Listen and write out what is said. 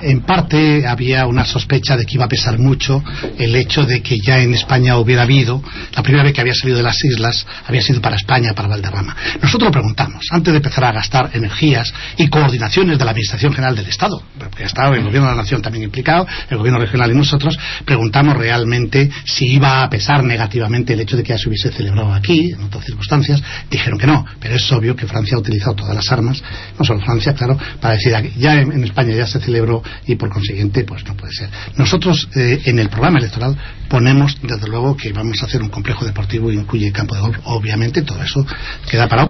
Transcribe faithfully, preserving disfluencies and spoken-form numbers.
En parte había una sospecha de que iba a pesar mucho el hecho de que ya en España hubiera habido, la primera vez que había salido de las islas había sido para España, para Valderrama. Nosotros lo preguntamos, antes de empezar a gastar energías y coordinaciones de la Administración General del Estado, porque ha estado el Gobierno de la Nación también implicado, el Gobierno regional y nosotros, preguntamos realmente si iba a pesar negativamente el hecho de que ya se hubiese celebrado aquí, en otras circunstancias. Dijeron que no, pero es obvio que Francia ha utilizado todas las armas, no solo Francia, claro, para decir que ya en, en España ya se celebró y por consiguiente pues no puede ser. Nosotros eh, en el programa electoral ponemos desde luego que vamos a hacer un complejo deportivo y incluye campo de golf, obviamente todo eso queda parado.